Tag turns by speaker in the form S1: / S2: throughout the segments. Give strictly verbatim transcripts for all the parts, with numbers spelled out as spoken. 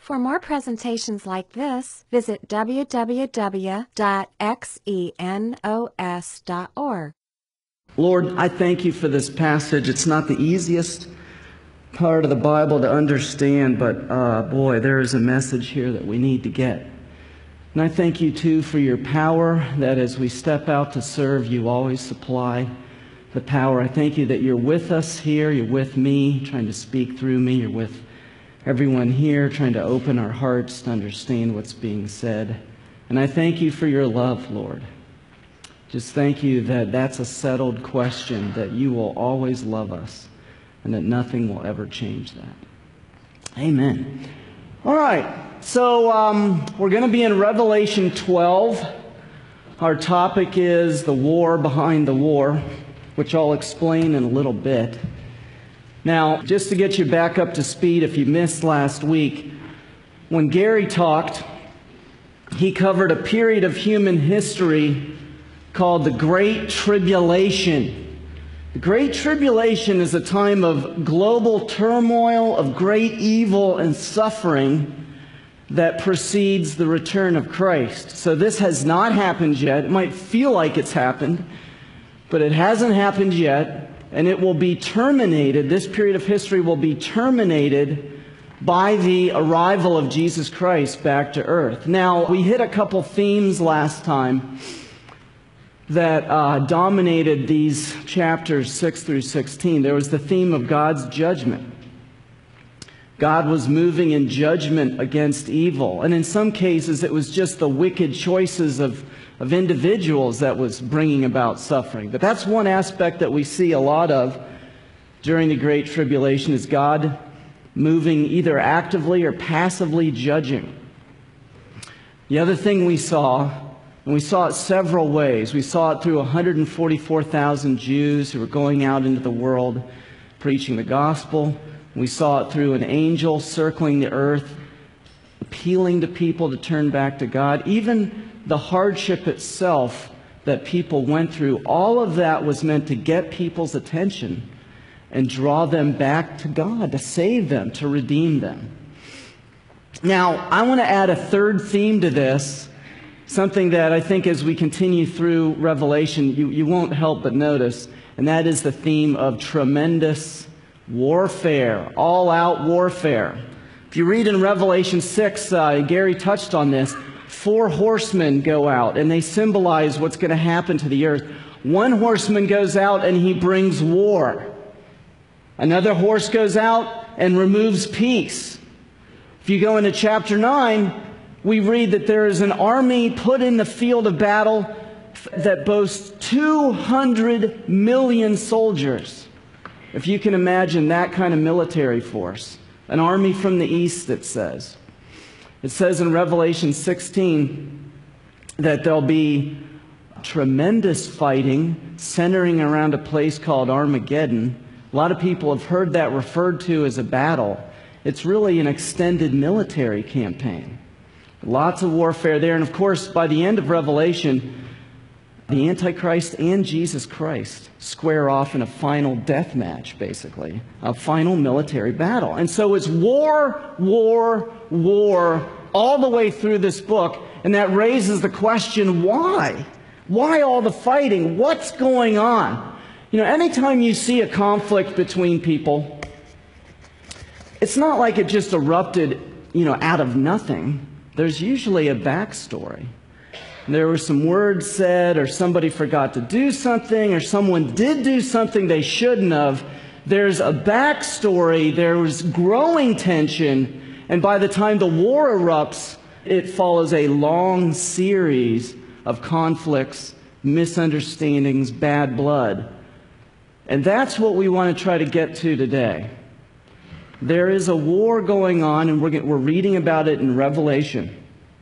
S1: For more presentations like this, visit w w w dot xenos dot org.
S2: Lord, I thank you for this passage. It's not the easiest part of the Bible to understand, but uh, boy, there is a message here that we need to get. And I thank you, too, for your power, that as we step out to serve, you always supply the power. I thank you that you're with us here. You're with me, trying to speak through me. You're with everyone here, trying to open our hearts to understand what's being said. And I thank you for your love, Lord. Just thank you that that's a settled question, that you will always love us, and that nothing will ever change that. Amen. All right, so um, we're going to be in Revelation twelve. Our topic is the war behind the war, which I'll explain in a little bit. Now, just to get you back up to speed, if you missed last week, when Gary talked, he covered a period of human history called the Great Tribulation. The Great Tribulation is a time of global turmoil, of great evil and suffering that precedes the return of Christ. So this has not happened yet. It might feel like it's happened, but it hasn't happened yet. And it will be terminated, this period of history will be terminated by the arrival of Jesus Christ back to earth. Now, we hit a couple themes last time that uh, dominated these chapters six through sixteen. There was the theme of God's judgment. God was moving in judgment against evil. And in some cases, it was just the wicked choices of of individuals that was bringing about suffering. But that's one aspect that we see a lot of during the Great Tribulation, is God moving either actively or passively judging. The other thing we saw, and we saw it several ways, we saw it through one hundred forty-four thousand Jews who were going out into the world preaching the gospel. We saw it through an angel circling the earth, appealing to people to turn back to God. Even the hardship itself that people went through, all of that was meant to get people's attention and draw them back to God, to save them, to redeem them. Now, I want to add a third theme to this, something that I think as we continue through Revelation, you, you won't help but notice, and that is the theme of tremendous warfare, all-out warfare. If you read in Revelation six, uh, Gary touched on this, four horsemen go out, and they symbolize what's going to happen to the earth. One horseman goes out, and he brings war. Another horse goes out and removes peace. If you go into chapter nine, we read that there is an army put in the field of battle that boasts two hundred million soldiers. If you can imagine that kind of military force. An army from the east, it says. It says in Revelation sixteen that there'll be tremendous fighting centering around a place called Armageddon. A lot of people have heard that referred to as a battle. It's really an extended military campaign. Lots of warfare there. And of course, by the end of Revelation, the Antichrist and Jesus Christ square off in a final death match, basically, a final military battle. And so it's war, war, war, all the way through this book, and that raises the question, why? Why all the fighting? What's going on? You know, anytime you see a conflict between people, it's not like it just erupted, you know, out of nothing. There's usually a backstory. There were some words said, or somebody forgot to do something, or someone did do something they shouldn't have. There's a backstory, there was growing tension, and by the time the war erupts, it follows a long series of conflicts, misunderstandings, bad blood. And that's what we want to try to get to today. There is a war going on, and we're, we're reading about it in Revelation.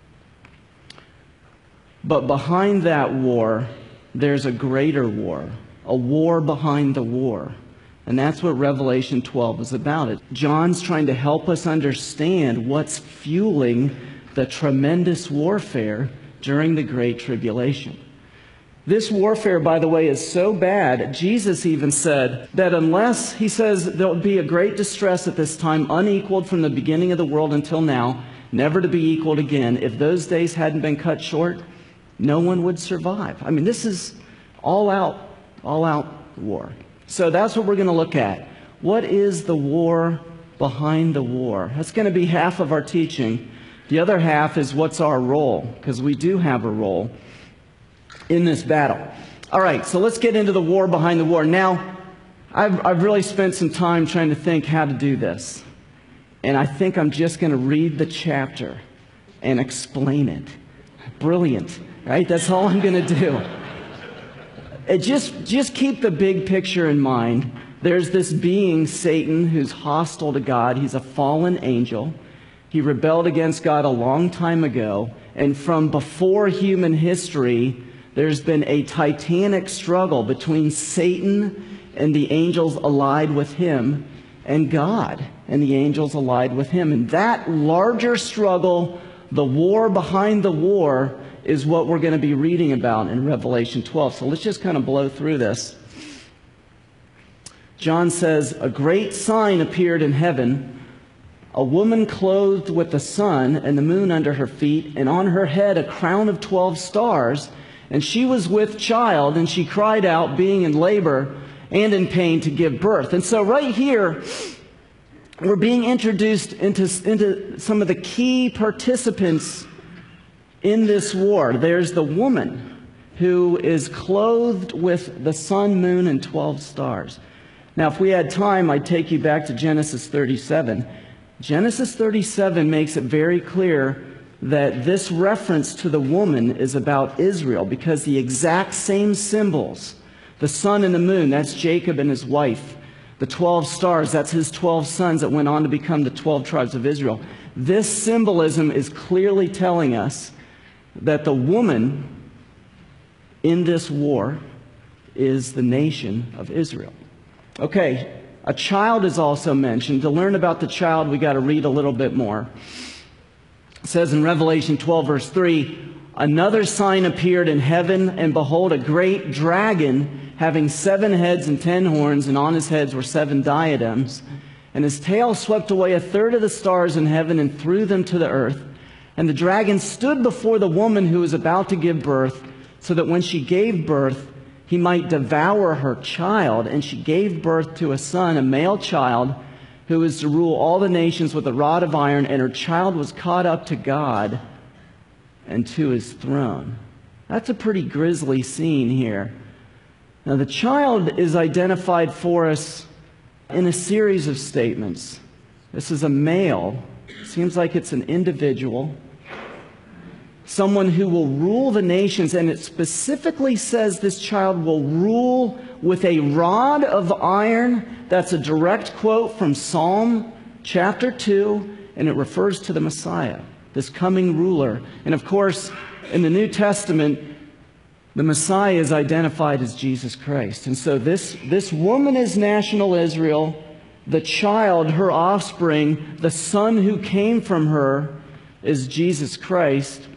S2: But behind that war, there's a greater war, a war behind the war. And that's what Revelation twelve is about. It. John's trying to help us understand what's fueling the tremendous warfare during the Great Tribulation. This warfare, by the way, is so bad, Jesus even said that unless, he says, there will be a great distress at this time, unequaled from the beginning of the world until now, never to be equaled again. If those days hadn't been cut short, no one would survive. I mean, this is all out, all out war. So that's what we're going to look at. What is the war behind the war? That's going to be half of our teaching. The other half is what's our role, because we do have a role in this battle. All right, so let's get into the war behind the war. Now, I've, I've really spent some time trying to think how to do this. And I think I'm just going to read the chapter and explain it. Brilliant, right? That's all I'm going to do. It just, just keep the big picture in mind. There's this being, Satan, who's hostile to God. He's a fallen angel. He rebelled against God a long time ago. And from before human history, there's been a titanic struggle between Satan and the angels allied with him, and God and the angels allied with him. And that larger struggle, the war behind the war, is what we're going to be reading about in Revelation twelve. So let's just kind of blow through this. John says, "A great sign appeared in heaven, a woman clothed with the sun and the moon under her feet, and on her head a crown of twelve stars. And she was with child, and she cried out, being in labor and in pain to give birth." And so right here, we're being introduced into, into some of the key participants in this war. There's the woman who is clothed with the sun, moon, and twelve stars. Now, if we had time, I'd take you back to Genesis thirty-seven. Genesis thirty-seven makes it very clear that this reference to the woman is about Israel, because the exact same symbols, the sun and the moon, that's Jacob and his wife. The twelve stars, that's his twelve sons that went on to become the twelve tribes of Israel. This symbolism is clearly telling us that the woman in this war is the nation of Israel. Okay, a child is also mentioned. To learn about the child, we got to read a little bit more. It says in Revelation twelve, verse three, "Another sign appeared in heaven, and behold, a great dragon, having seven heads and ten horns, and on his heads were seven diadems. And his tail swept away a third of the stars in heaven and threw them to the earth. And the dragon stood before the woman who was about to give birth, so that when she gave birth, he might devour her child. And she gave birth to a son, a male child, who is to rule all the nations with a rod of iron, and her child was caught up to God and to his throne." That's a pretty grisly scene here. Now, the child is identified for us in a series of statements. This is a male. Seems like it's an individual. Someone who will rule the nations, and it specifically says this child will rule with a rod of iron. That's a direct quote from Psalm chapter two, and it refers to the Messiah, this coming ruler. And of course, in the New Testament, the Messiah is identified as Jesus Christ. And so this, this woman is national Israel. The child, her offspring, the son who came from her, is Jesus Christ.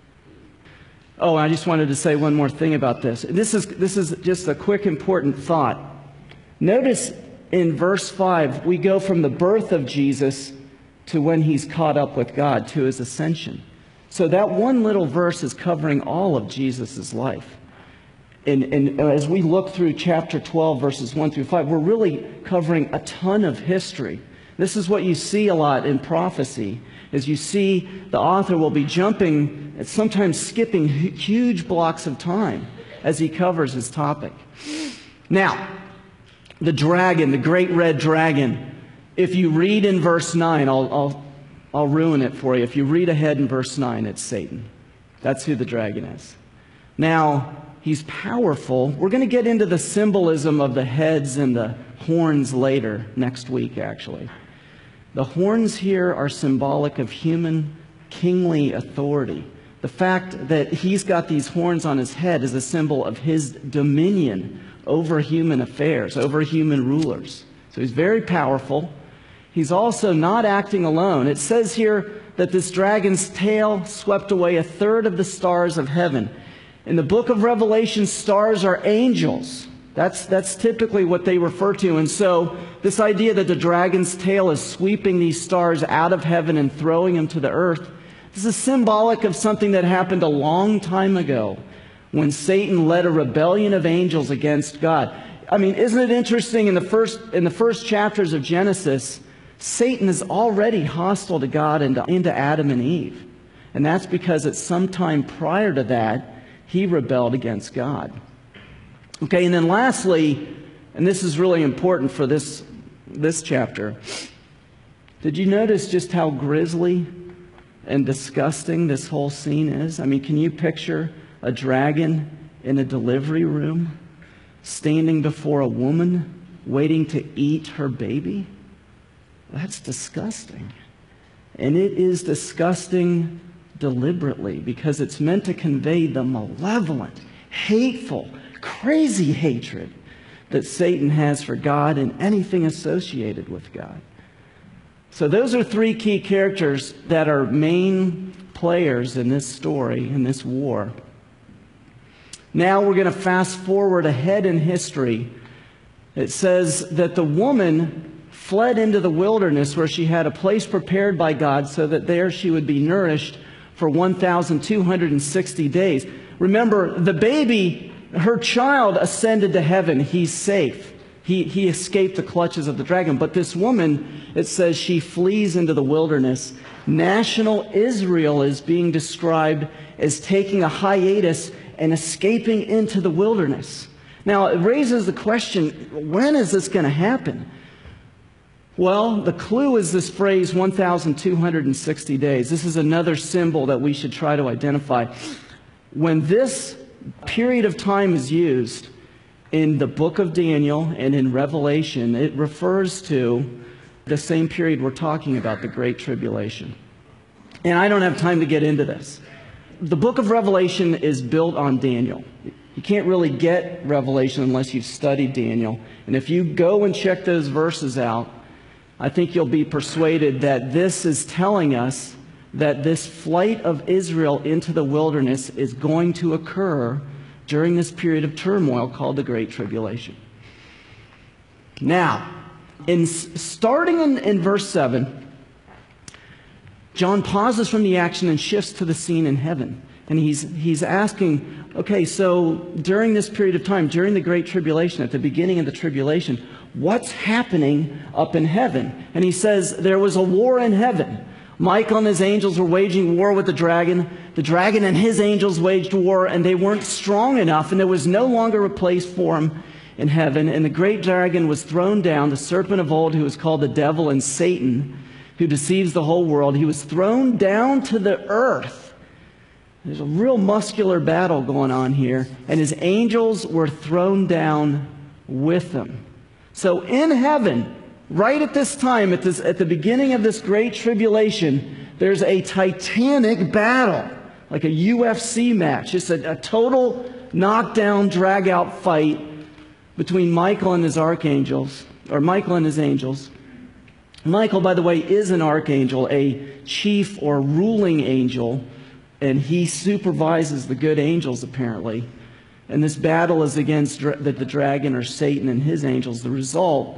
S2: Oh, I just wanted to say one more thing about this. This is, this is just a quick important thought. Notice in verse five, we go from the birth of Jesus to when he's caught up with God, to his ascension. So that one little verse is covering all of Jesus' life. And, and as we look through chapter twelve, verses one through five, we're really covering a ton of history. This is what you see a lot in prophecy, is you see the author will be jumping, sometimes skipping huge blocks of time as he covers his topic. Now, the dragon, the great red dragon, if you read in verse nine, I'll, I'll, I'll ruin it for you. If you read ahead in verse nine, it's Satan. That's who the dragon is. Now, he's powerful. We're going to get into the symbolism of the heads and the horns later, next week actually. The horns here are symbolic of human kingly authority. The fact that he's got these horns on his head is a symbol of his dominion over human affairs, over human rulers. So he's very powerful. He's also not acting alone. It says here that this dragon's tail swept away a third of the stars of heaven. In the book of Revelation, stars are angels. That's, that's typically what they refer to. And so this idea that the dragon's tail is sweeping these stars out of heaven and throwing them to the earth, this is symbolic of something that happened a long time ago when Satan led a rebellion of angels against God. I mean, isn't it interesting, in the first, in the first chapters of Genesis, Satan is already hostile to God and to, and to Adam and Eve. And that's because at some time prior to that, he rebelled against God. Okay, and then lastly, and this is really important for this, this chapter, did you notice just how grisly and disgusting this whole scene is? I mean, can you picture a dragon in a delivery room standing before a woman waiting to eat her baby? That's disgusting. And it is disgusting deliberately because it's meant to convey the malevolent, hateful, crazy hatred that Satan has for God and anything associated with God. So those are three key characters that are main players in this story, in this war. Now we're going to fast forward ahead in history. It says that the woman fled into the wilderness where she had a place prepared by God so that there she would be nourished for one thousand two hundred sixty days. Remember, the baby, her child, ascended to heaven. He's safe. He, he escaped the clutches of the dragon. But this woman, it says she flees into the wilderness. National Israel is being described as taking a hiatus and escaping into the wilderness. Now, it raises the question, when is this going to happen? Well, the clue is this phrase, one thousand two hundred sixty days. This is another symbol that we should try to identify. When this period of time is used in the book of Daniel and in Revelation, it refers to the same period we're talking about, the Great Tribulation. And I don't have time to get into this. The book of Revelation is built on Daniel. You can't really get Revelation unless you've studied Daniel. And if you go and check those verses out, I think you'll be persuaded that this is telling us that this flight of Israel into the wilderness is going to occur during this period of turmoil called the Great Tribulation. Now, in starting in, in verse seven, John pauses from the action and shifts to the scene in heaven. And he's, he's asking, okay, so during this period of time, during the Great Tribulation, at the beginning of the tribulation, what's happening up in heaven? And he says, there was a war in heaven. Michael and his angels were waging war with the dragon. The dragon and his angels waged war, and they weren't strong enough, and there was no longer a place for them in heaven. And the great dragon was thrown down, the serpent of old, who was called the devil and Satan, who deceives the whole world. He was thrown down to the earth. There's a real muscular battle going on here, and his angels were thrown down with him. So in heaven, right at this time, at, this, at the beginning of this great tribulation, there's a titanic battle, like a U F C match. It's a, a total knockdown, drag-out fight between Michael and his archangels, or Michael and his angels. Michael, by the way, is an archangel, a chief or ruling angel, and he supervises the good angels, apparently. And this battle is against dra- the, the dragon or Satan and his angels. The result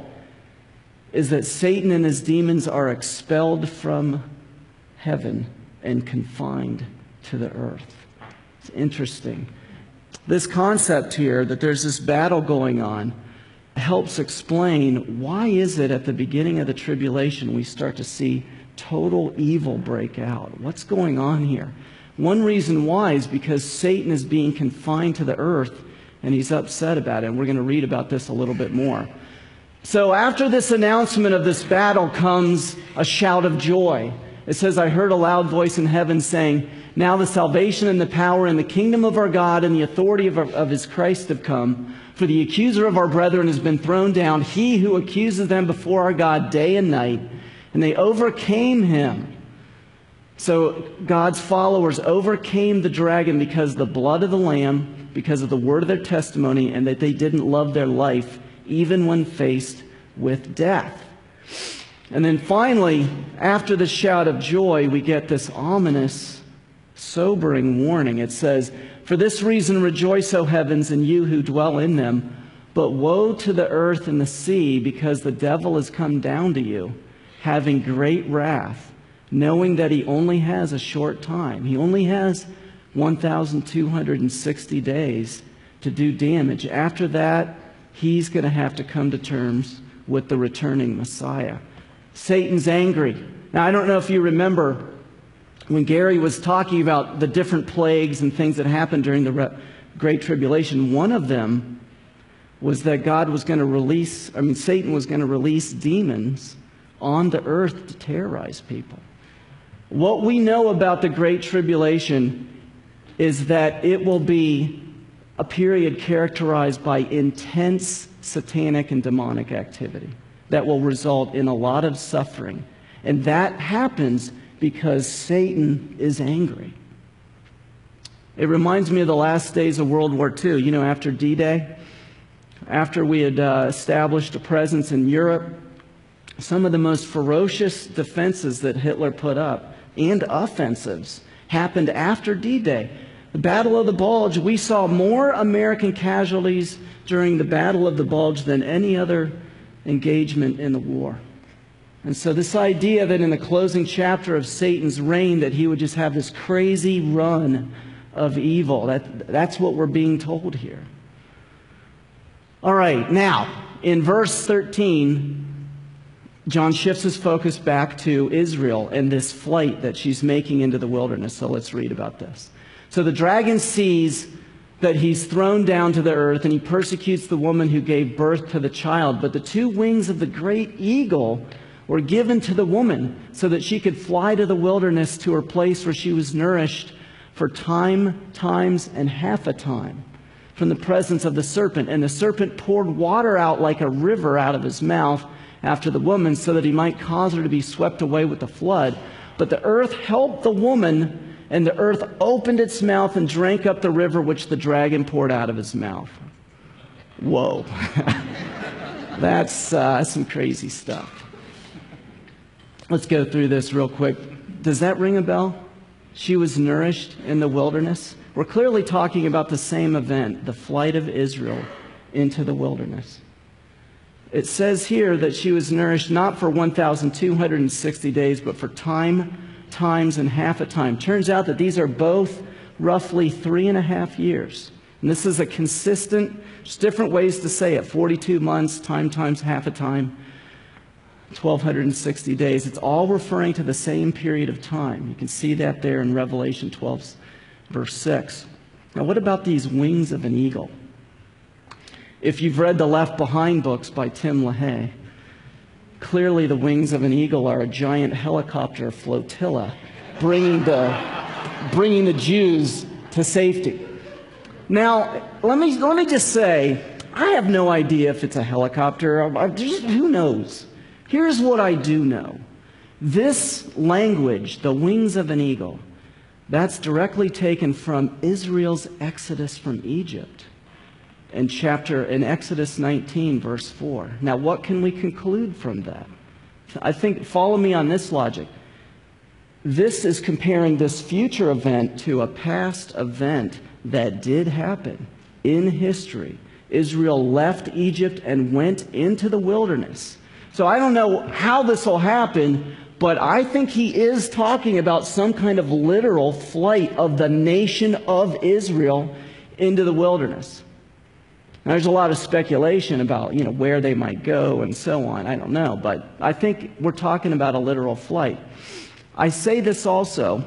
S2: is that Satan and his demons are expelled from heaven and confined to the earth. It's interesting. This concept here, that there's this battle going on, helps explain why is it at the beginning of the tribulation we start to see total evil break out. What's going on here? One reason why is because Satan is being confined to the earth, and he's upset about it. And we're going to read about this a little bit more. So after this announcement of this battle comes a shout of joy. It says, I heard a loud voice in heaven saying, now the salvation and the power and the kingdom of our God and the authority of, our, of his Christ have come. For the accuser of our brethren has been thrown down, he who accuses them before our God day and night. And they overcame him. So God's followers overcame the dragon because of the blood of the Lamb, because of the word of their testimony, and that they didn't love their life even when faced with death. And then finally, after the shout of joy, we get this ominous, sobering warning. It says, for this reason rejoice, O heavens, and you who dwell in them. But woe to the earth and the sea, because the devil has come down to you, having great wrath, knowing that he only has a short time. He only has one thousand two hundred sixty days to do damage. After that, he's going to have to come to terms with the returning Messiah. Satan's angry. Now, I don't know if you remember when Gary was talking about the different plagues and things that happened during the Great Tribulation. One of them was that God was going to release, I mean, Satan was going to release demons on the earth to terrorize people. What we know about the Great Tribulation is that it will be a period characterized by intense satanic and demonic activity that will result in a lot of suffering. And that happens because Satan is angry. It reminds me of the last days of World War Two. You know, after D-Day, after we had uh, established a presence in Europe, some of the most ferocious defenses that Hitler put up and offensives happened after D-Day. The Battle of the Bulge, we saw more American casualties during the Battle of the Bulge than any other engagement in the war. And so this idea that in the closing chapter of Satan's reign that he would just have this crazy run of evil, that, that's what we're being told here. All right, now, in verse thirteen, John shifts his focus back to Israel and this flight that she's making into the wilderness. So let's read about this. So the dragon sees that he's thrown down to the earth, and he persecutes the woman who gave birth to the child. But the two wings of the great eagle were given to the woman so that she could fly to the wilderness to her place where she was nourished for time, times, and half a time from the presence of the serpent. And the serpent poured water out like a river out of his mouth after the woman, so that he might cause her to be swept away with the flood. But the earth helped the woman, and the earth opened its mouth and drank up the river which the dragon poured out of his mouth. Whoa. That's uh, some crazy stuff. Let's go through this real quick. Does that ring a bell? She was nourished in the wilderness. We're clearly talking about the same event, the flight of Israel into the wilderness. It says here that she was nourished not for one thousand two hundred sixty days, but for time, times, and half a time. Turns out that these are both roughly three and a half years. And this is a consistent, just different ways to say it. forty-two months, time times half a time, twelve sixty days. It's all referring to the same period of time. You can see that there in Revelation twelve, verse six. Now, what about these wings of an eagle? If you've read the Left Behind books by Tim LaHaye, clearly the wings of an eagle are a giant helicopter flotilla bringing the, bringing the Jews to safety. Now, let me, let me just say, I have no idea if it's a helicopter. I, just, who knows? Here's what I do know. This language, the wings of an eagle, that's directly taken from Israel's exodus from Egypt in chapter in Exodus nineteen, verse four. Now, what can we conclude from that? I think, follow me on this logic. This is comparing this future event to a past event that did happen in history. Israel left Egypt and went into the wilderness. So I don't know how this will happen, but I think he is talking about some kind of literal flight of the nation of Israel into the wilderness. Now, there's a lot of speculation about, you know, where they might go and so on. I don't know, but I think we're talking about a literal flight. I say this also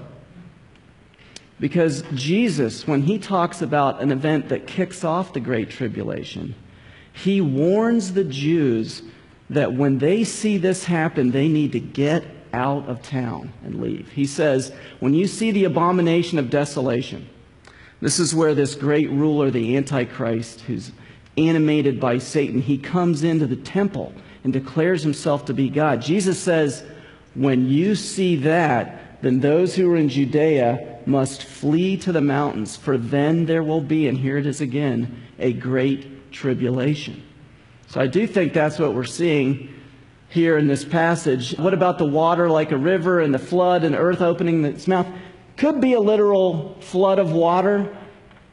S2: because Jesus, when he talks about an event that kicks off the Great Tribulation, he warns the Jews that when they see this happen, they need to get out of town and leave. He says, when you see the abomination of desolation, this is where this great ruler, the Antichrist, who's animated by Satan, he comes into the temple and declares himself to be God. Jesus says, when you see that, then those who are in Judea must flee to the mountains, for then there will be, and here it is again, a great tribulation. So I do think that's what we're seeing here in this passage. What about the water like a river and the flood and the earth opening its mouth? Could be a literal flood of water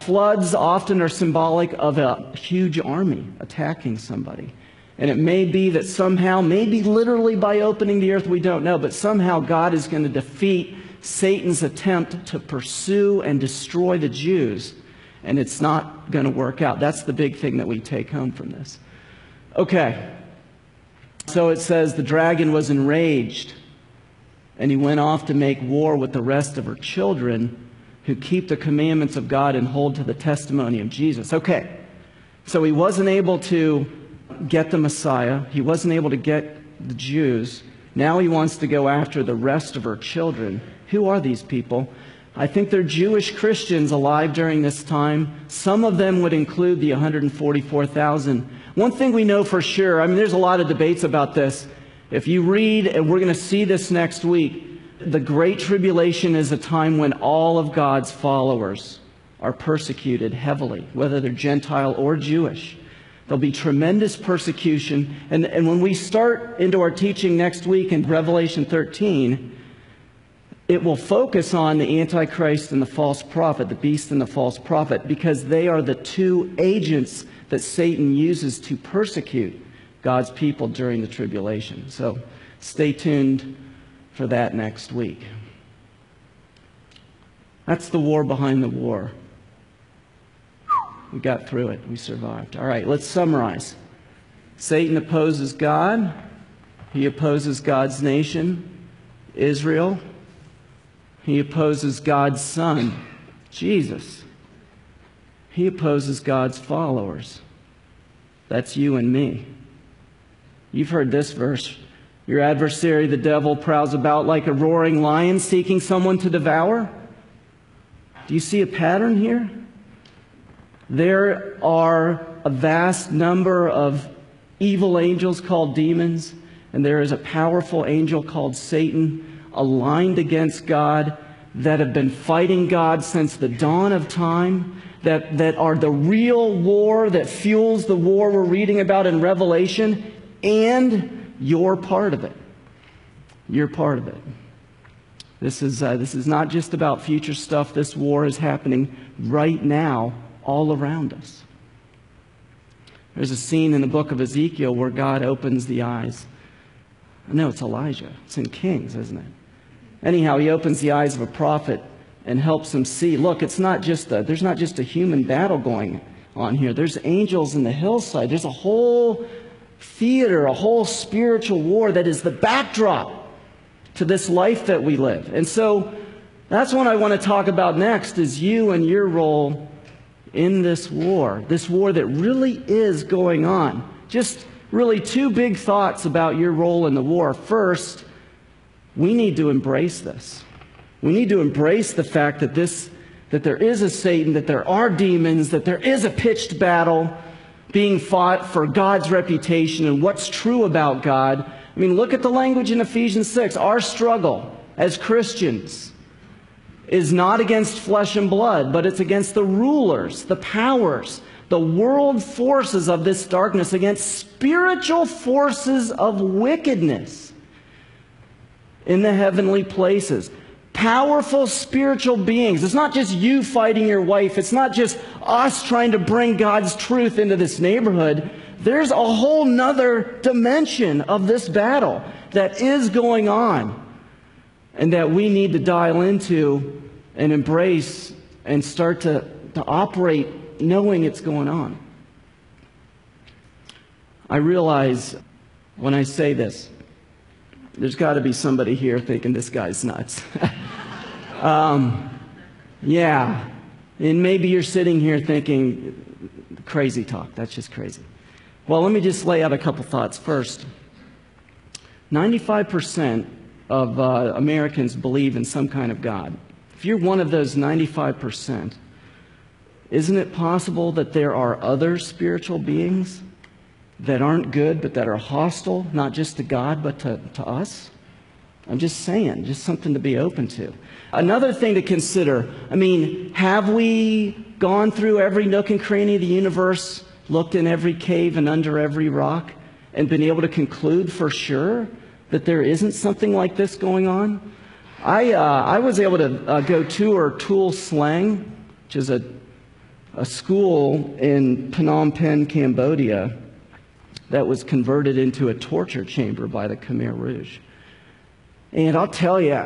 S2: floods often are symbolic of a huge army attacking somebody. And it may be that somehow, maybe literally by opening the earth, we don't know, but somehow God is going to defeat Satan's attempt to pursue and destroy the Jews. And it's not going to work out. That's the big thing that we take home from this. Okay. So it says the dragon was enraged, and he went off to make war with the rest of her children who keep the commandments of God and hold to the testimony of Jesus. Okay. So he wasn't able to get the Messiah. He wasn't able to get the Jews. Now he wants to go after the rest of her children. Who are these people? I think they're Jewish Christians alive during this time. Some of them would include the one hundred forty-four thousand. One thing we know for sure, I mean, there's a lot of debates about this. If you read, and we're going to see this next week, the Great Tribulation is a time when all of God's followers are persecuted heavily, whether they're Gentile or Jewish. There'll be tremendous persecution. And, and when we start into our teaching next week in Revelation thirteen, it will focus on the Antichrist and the false prophet, the beast and the false prophet, because they are the two agents that Satan uses to persecute God's people during the tribulation. So stay tuned for that next week. That's the war behind the war. We got through it. We survived. All right, let's summarize. Satan opposes God. He opposes God's nation, Israel. He opposes God's Son, Jesus. He opposes God's followers. That's you and me. You've heard this verse. Your adversary, the devil, prowls about like a roaring lion seeking someone to devour. Do you see a pattern here? There are a vast number of evil angels called demons, and there is a powerful angel called Satan aligned against God that have been fighting God since the dawn of time, that, that are the real war that fuels the war we're reading about in Revelation, and you're part of it. You're part of it. This is, uh, this is not just about future stuff. This war is happening right now all around us. There's a scene in the book of Ezekiel where God opens the eyes. No, it's Elijah. It's in Kings, isn't it? Anyhow, he opens the eyes of a prophet and helps him see, look, it's not just a, there's not just a human battle going on here. There's angels in the hillside. There's a whole theater, a whole spiritual war that is the backdrop to this life that we live. And so that's what I want to talk about next, is you and your role in this war, this war that really is going on. Just really two big thoughts about your role in the war. First, we need to embrace this. We need to embrace the fact that this, that there is a Satan, that there are demons, that there is a pitched battle being fought for God's reputation and what's true about God. I mean, look at the language in Ephesians six. Our struggle as Christians is not against flesh and blood, but it's against the rulers, the powers, the world forces of this darkness, against spiritual forces of wickedness in the heavenly places. Powerful spiritual beings. It's not just you fighting your wife. It's not just us trying to bring God's truth into this neighborhood. There's a whole nother dimension of this battle that is going on, and that we need to dial into and embrace and start to, to operate knowing it's going on. I realize when I say this, there's got to be somebody here thinking this guy's nuts. um, yeah, and maybe you're sitting here thinking, crazy talk, that's just crazy. Well, let me just lay out a couple thoughts. First, ninety-five percent of uh, Americans believe in some kind of God. If you're one of those ninety-five percent, isn't it possible that there are other spiritual beings that aren't good, but that are hostile, not just to God, but to, to us? I'm just saying, just something to be open to. Another thing to consider, I mean, have we gone through every nook and cranny of the universe, looked in every cave and under every rock, and been able to conclude for sure that there isn't something like this going on? I, uh, I was able to uh, go tour Tool Slang, which is a a school in Phnom Penh, Cambodia, that was converted into a torture chamber by the Khmer Rouge. And I'll tell you,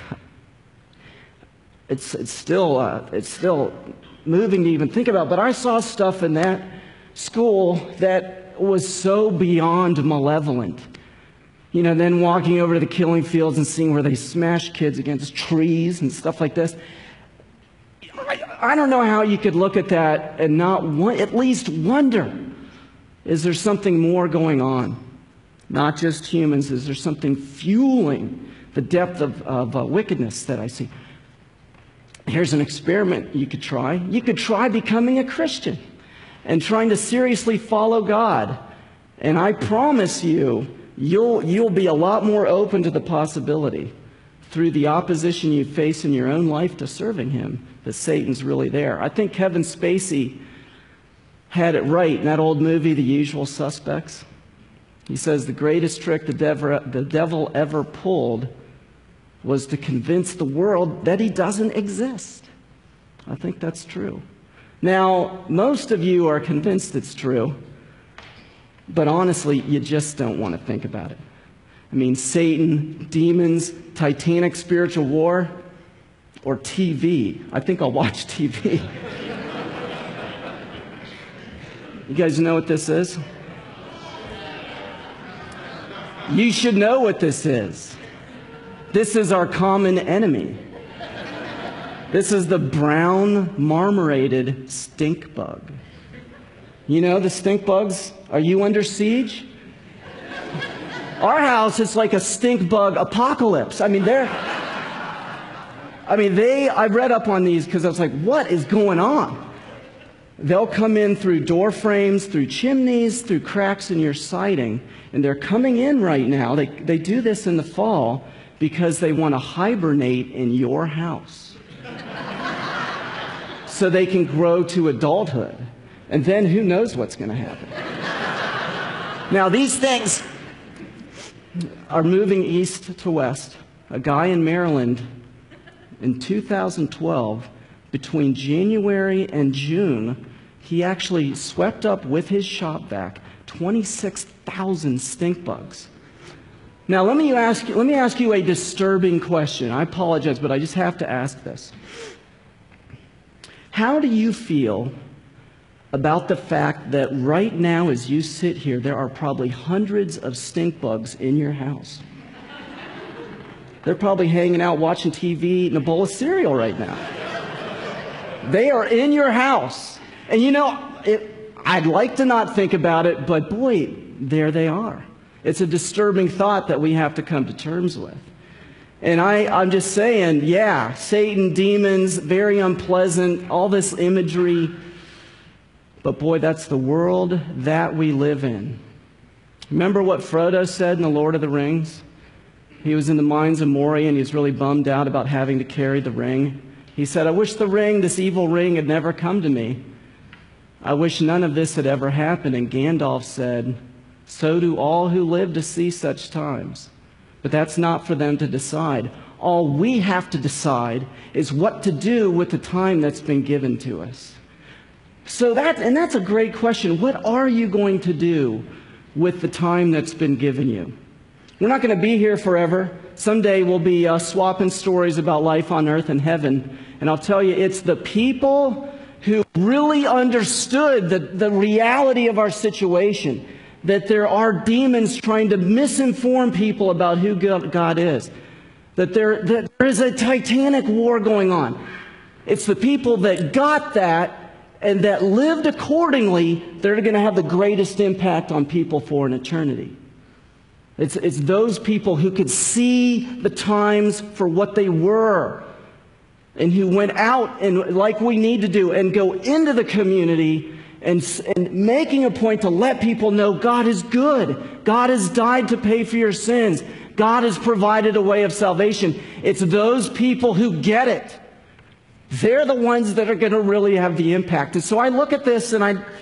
S2: it's, it's, still, uh, it's still moving to even think about, but I saw stuff in that school that was so beyond malevolent. You know, then walking over to the killing fields and seeing where they smash kids against trees and stuff like this. I, I don't know how you could look at that and not want, at least wonder, is there something more going on? Not just humans, is there something fueling the depth of, of uh, wickedness that I see? Here's an experiment you could try. You could try becoming a Christian and trying to seriously follow God. And I promise you, you'll, you'll be a lot more open to the possibility through the opposition you face in your own life to serving Him, that Satan's really there. I think Kevin Spacey had it right in that old movie, The Usual Suspects. He says the greatest trick the devil, the devil ever pulled was to convince the world that he doesn't exist. I think that's true. Now, most of you are convinced it's true, but honestly, you just don't want to think about it. I mean, Satan, demons, titanic spiritual war, or T V. I think I'll watch T V. You guys know what this is? You should know what this is. This is our common enemy. This is the brown marmorated stink bug. You know the stink bugs? Are you under siege? Our house is like a stink bug apocalypse. I mean, they're... I mean, they... I read up on these because I was like, what is going on? They'll come in through door frames, through chimneys, through cracks in your siding, and they're coming in right now. They, they do this in the fall because they want to hibernate in your house so they can grow to adulthood. And then who knows what's going to happen. Now, these things are moving east to west. A guy in Maryland in two thousand twelve, between January and June, he actually swept up with his shop vac twenty-six thousand stink bugs. Now, let me ask you, let me ask you a disturbing question. I apologize, but I just have to ask this. How do you feel about the fact that right now, as you sit here, there are probably hundreds of stink bugs in your house? They're probably hanging out watching T V, eating a bowl of cereal right now. They are in your house. And you know, it, I'd like to not think about it, but boy, there they are. It's a disturbing thought that we have to come to terms with. And I, I'm just saying, yeah, Satan, demons, very unpleasant, all this imagery. But boy, that's the world that we live in. Remember what Frodo said in The Lord of the Rings? He was in the mines of Moria and he was really bummed out about having to carry the ring. He said, I wish the ring, this evil ring, had never come to me. I wish none of this had ever happened. And Gandalf said, so do all who live to see such times. But that's not for them to decide. All we have to decide is what to do with the time that's been given to us. So that, and that's a great question. What are you going to do with the time that's been given you? We're not going to be here forever. Someday we'll be uh, swapping stories about life on earth and heaven. And I'll tell you, it's the people who really understood the, the reality of our situation, that there are demons trying to misinform people about who God is, that there, that there is a titanic war going on. It's the people that got that and that lived accordingly that are going to have the greatest impact on people for an eternity. It's, it's those people who could see the times for what they were and who went out and, like we need to do, and go into the community and, and making a point to let people know God is good. God has died to pay for your sins. God has provided a way of salvation. It's those people who get it. They're the ones that are going to really have the impact. And so I look at this and I,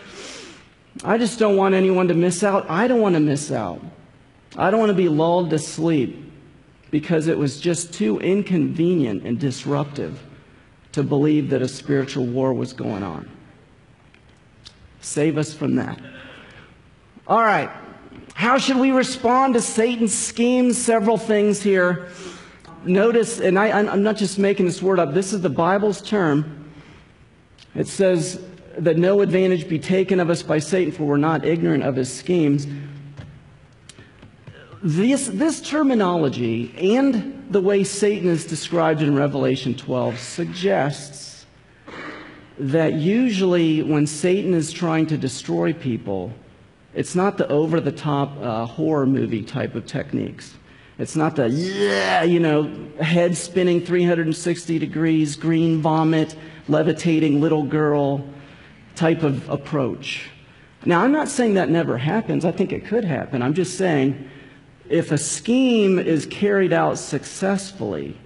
S2: I just don't want anyone to miss out. I don't want to miss out. I don't want to be lulled to sleep because it was just too inconvenient and disruptive to believe that a spiritual war was going on. Save us from that. All right. How should we respond to Satan's schemes? Several things here. Notice, and I, I'm not just making this word up, this is the Bible's term. It says that no advantage be taken of us by Satan, for we're not ignorant of his schemes. This, this terminology and the way Satan is described in Revelation twelve suggests that usually when Satan is trying to destroy people, it's not the over-the-top uh, horror movie type of techniques. It's not the, yeah, you know, head spinning three hundred sixty degrees, green vomit, levitating little girl type of approach. Now, I'm not saying that never happens. I think it could happen. I'm just saying if a scheme is carried out successfully,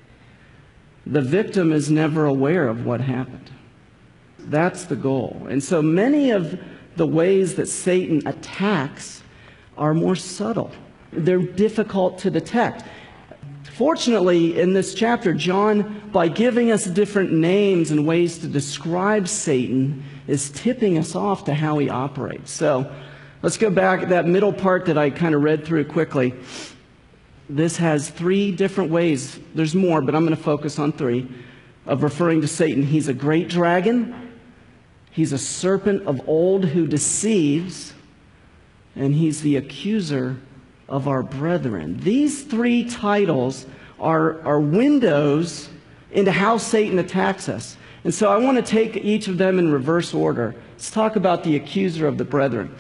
S2: the victim is never aware of what happened. That's the goal. And so many of the ways that Satan attacks are more subtle. They're difficult to detect. Fortunately, in this chapter, John, by giving us different names and ways to describe Satan, is tipping us off to how he operates. So let's go back, that middle part that I kind of read through quickly. This has three different ways. There's more, but I'm going to focus on three of referring to Satan. He's a great dragon. He's a serpent of old who deceives. And he's the accuser of our brethren. These three titles are, are windows into how Satan attacks us. And so I want to take each of them in reverse order. Let's talk about the accuser of the brethren.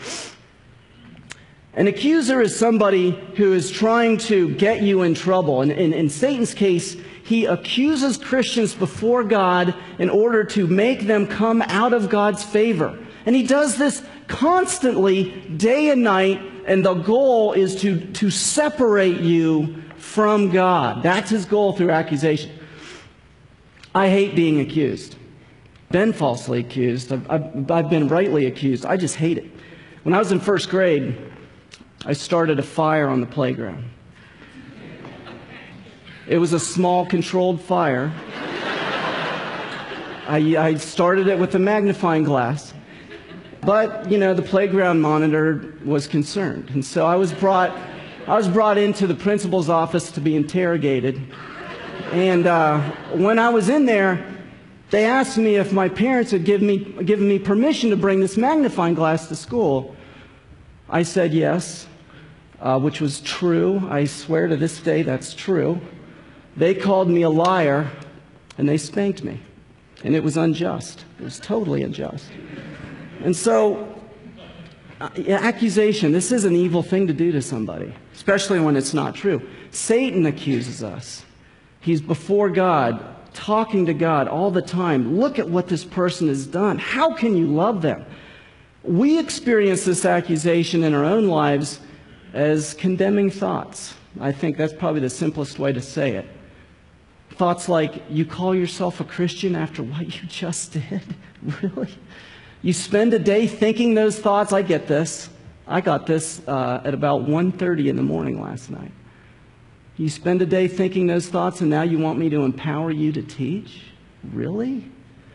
S2: An accuser is somebody who is trying to get you in trouble. And in, in Satan's case, he accuses Christians before God in order to make them come out of God's favor. And he does this constantly, day and night, and the goal is to, to separate you from God. That's his goal through accusation. I hate being accused. Been falsely accused. I've, I've, I've been rightly accused. I just hate it. When I was in first grade, I started a fire on the playground. It was a small, controlled fire. I, I started it with a magnifying glass. But, you know, the playground monitor was concerned. And so I was brought, I was brought into the principal's office to be interrogated. And uh, when I was in there, they asked me if my parents had given me, given me permission to bring this magnifying glass to school. I said yes, uh, which was true. I swear to this day that's true. They called me a liar, and they spanked me. And it was unjust. It was totally unjust. And so, uh, accusation, this is an evil thing to do to somebody, especially when it's not true. Satan accuses us. He's before God, talking to God all the time. Look at what this person has done. How can you love them? We experience this accusation in our own lives as condemning thoughts. I think that's probably the simplest way to say it. Thoughts like, you call yourself a Christian after what you just did? Really? You spend a day thinking those thoughts? I get this. I got this uh, at about one thirty in the morning last night. You spend a day thinking those thoughts, and now you want me to empower you to teach? Really?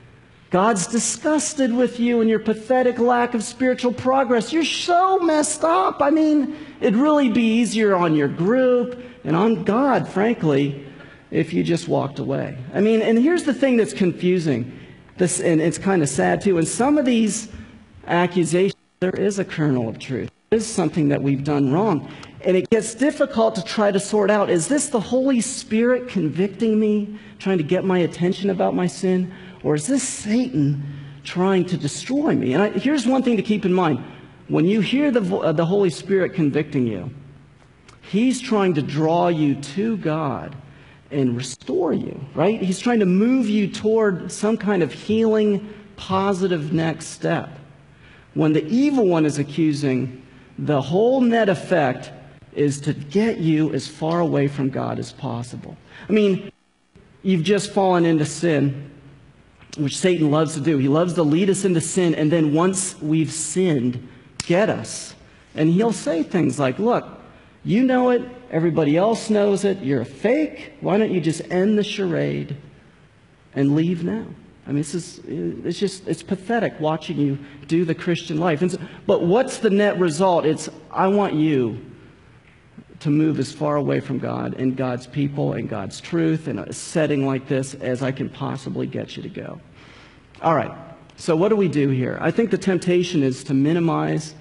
S2: God's disgusted with you and your pathetic lack of spiritual progress. You're so messed up. I mean, it'd really be easier on your group and on God, frankly, if you just walked away. I mean, and here's the thing that's confusing. This, and it's kind of sad too. In some of these accusations, there is a kernel of truth. There is something that we've done wrong. And it gets difficult to try to sort out, is this the Holy Spirit convicting me, trying to get my attention about my sin? Or is this Satan trying to destroy me? And I, here's one thing to keep in mind. When you hear the, uh, the Holy Spirit convicting you, he's trying to draw you to God and restore you, right? He's trying to move you toward some kind of healing, positive next step. When the evil one is accusing, the whole net effect is to get you as far away from God as possible. I mean, you've just fallen into sin, which Satan loves to do. He loves to lead us into sin, and then once we've sinned, get us. And he'll say things like, look, you know it, everybody else knows it, you're a fake. Why don't you just end the charade and leave now? I mean, this is, it's just, it's pathetic watching you do the Christian life. And so, but what's the net result? It's, I want you to move as far away from God and God's people and God's truth in a setting like this as I can possibly get you to go. All right, so what do we do here? I think the temptation is to minimize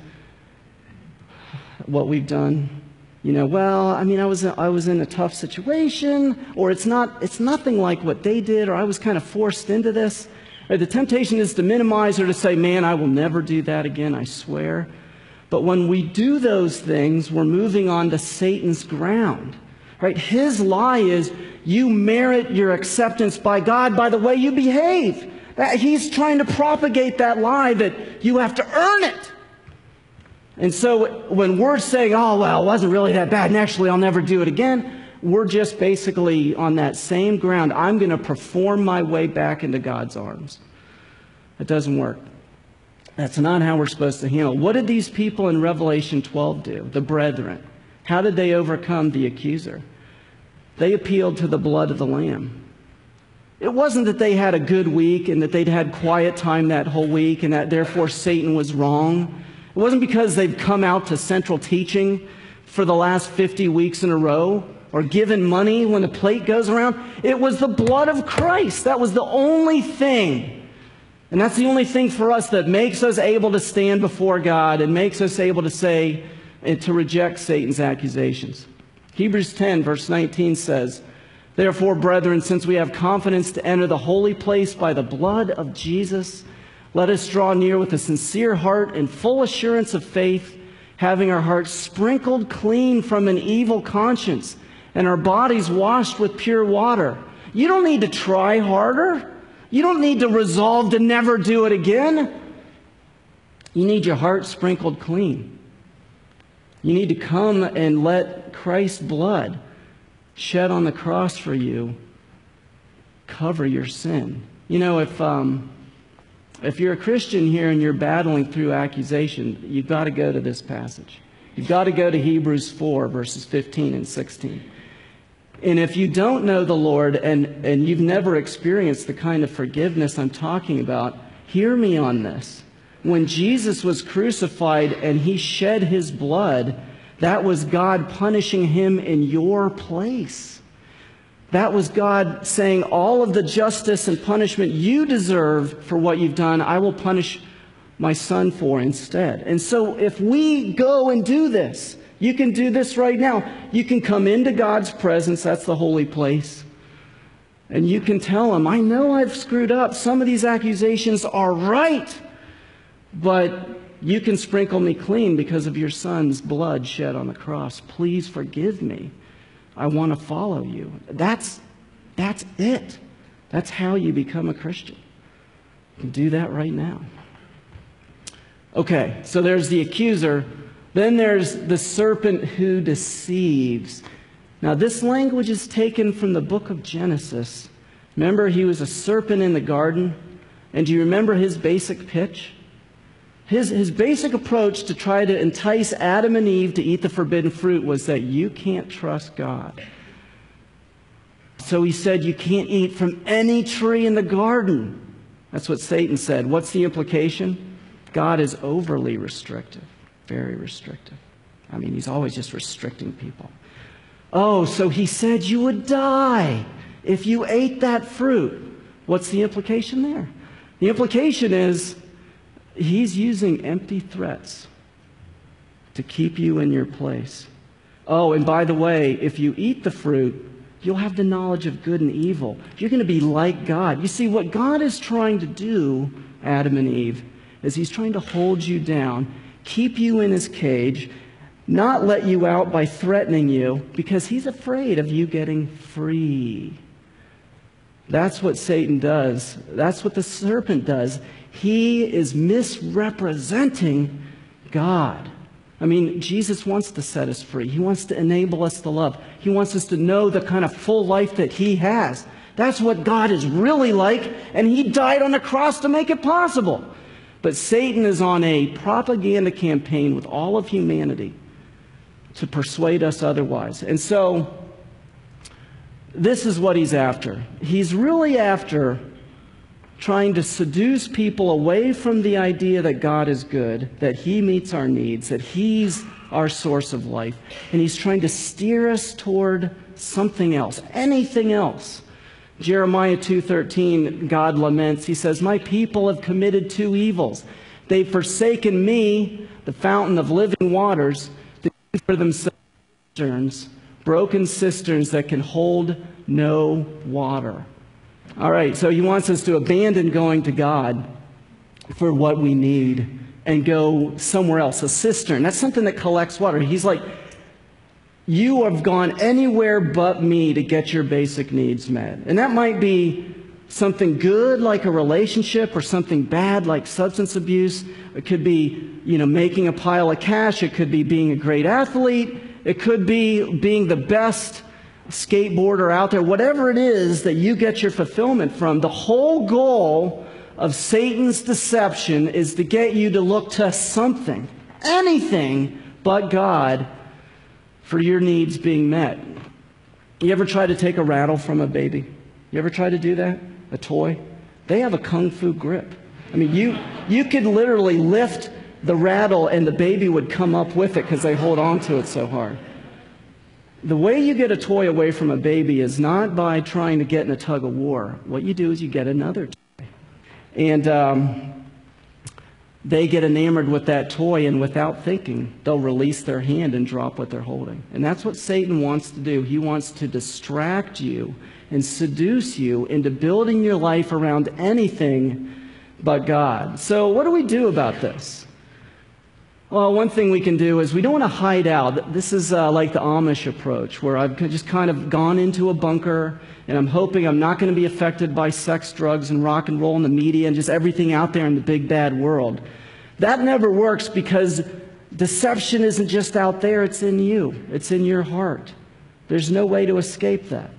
S2: what we've done. You know, well, I mean, I was I was in a tough situation, or it's not it's nothing like what they did, or I was kind of forced into this. Right? The temptation is to minimize or to say, man, I will never do that again, I swear. But when we do those things, we're moving on to Satan's ground. Right? His lie is you merit your acceptance by God by the way you behave. That, he's trying to propagate that lie that you have to earn it. And so when we're saying, oh, well, it wasn't really that bad, and actually I'll never do it again, we're just basically on that same ground. I'm going to perform my way back into God's arms. It doesn't work. That's not how we're supposed to handle it. What did these people in Revelation twelve do? The brethren. How did they overcome the accuser? They appealed to the blood of the Lamb. It wasn't that they had a good week and that they'd had quiet time that whole week and that therefore Satan was wrong. It wasn't because they've come out to central teaching for the last fifty weeks in a row or given money when the plate goes around. It was the blood of Christ. That was the only thing. And that's the only thing for us that makes us able to stand before God and makes us able to say and to reject Satan's accusations. Hebrews ten, verse nineteen says, therefore, brethren, since we have confidence to enter the holy place by the blood of Jesus, let us draw near with a sincere heart and full assurance of faith, having our hearts sprinkled clean from an evil conscience and our bodies washed with pure water. You don't need to try harder. You don't need to resolve to never do it again. You need your heart sprinkled clean. You need to come and let Christ's blood shed on the cross for you cover your sin. You know, if... Um, If you're a Christian here and you're battling through accusation, you've got to go to this passage. You've got to go to Hebrews four, verses fifteen and sixteen. And if you don't know the Lord and, and you've never experienced the kind of forgiveness I'm talking about, hear me on this. When Jesus was crucified and he shed his blood, that was God punishing him in your place. That was God saying, all of the justice and punishment you deserve for what you've done, I will punish my son for instead. And so if we go and do this, you can do this right now. You can come into God's presence, that's the holy place, and you can tell him, I know I've screwed up. Some of these accusations are right, but you can sprinkle me clean because of your son's blood shed on the cross. Please forgive me. I want to follow you. That's, that's it. That's how you become a Christian. You can do that right now. Okay, so there's the accuser. Then there's the serpent who deceives. Now, this language is taken from the book of Genesis. Remember, he was a serpent in the garden. And do you remember his basic pitch? His, his basic approach to try to entice Adam and Eve to eat the forbidden fruit was that you can't trust God. So he said you can't eat from any tree in the garden. That's what Satan said. What's the implication? God is overly restrictive, very restrictive. I mean, he's always just restricting people. Oh, so he said you would die if you ate that fruit. What's the implication there? The implication is he's using empty threats to keep you in your place. Oh, and by the way, if you eat the fruit, you'll have the knowledge of good and evil. You're going to be like God. You see, what God is trying to do, Adam and Eve, is he's trying to hold you down, keep you in his cage, not let you out by threatening you, because he's afraid of you getting free. That's what Satan does. That's what the serpent does. He is misrepresenting God. I mean, Jesus wants to set us free. He wants to enable us to love. He wants us to know the kind of full life that he has. That's what God is really like, and he died on the cross to make it possible. But Satan is on a propaganda campaign with all of humanity to persuade us otherwise. And so, this is what he's after. He's really after trying to seduce people away from the idea that God is good, that He meets our needs, that He's our source of life. And He's trying to steer us toward something else, anything else. Jeremiah two thirteen, God laments. He says, "My people have committed two evils. They've forsaken me, the fountain of living waters, to dig for themselves cisterns, broken cisterns that can hold no water." All right, so He wants us to abandon going to God for what we need and go somewhere else, a cistern. That's something that collects water. He's like, you have gone anywhere but me to get your basic needs met. And that might be something good like a relationship, or something bad like substance abuse. It could be, you know, making a pile of cash. It could be being a great athlete. It could be being the best skateboarder out there. Whatever it is that you get your fulfillment from, the whole goal of Satan's deception is to get you to look to something, anything but God, for your needs being met. You ever try to take a rattle from a baby? You ever try to do that? A toy? They have a kung fu grip. I mean, you you could literally lift the rattle and the baby would come up with it because they hold on to it so hard. The way you get a toy away from a baby is not by trying to get in a tug of war. What you do is you get another toy. And um, they get enamored with that toy, and without thinking, they'll release their hand and drop what they're holding. And that's what Satan wants to do. He wants to distract you and seduce you into building your life around anything but God. So what do we do about this? Well, one thing we can do is we don't want to hide out. This is uh, like the Amish approach, where I've just kind of gone into a bunker, and I'm hoping I'm not going to be affected by sex, drugs, and rock and roll and the media and just everything out there in the big bad world. That never works, because deception isn't just out there, it's in you. It's in your heart. There's no way to escape that.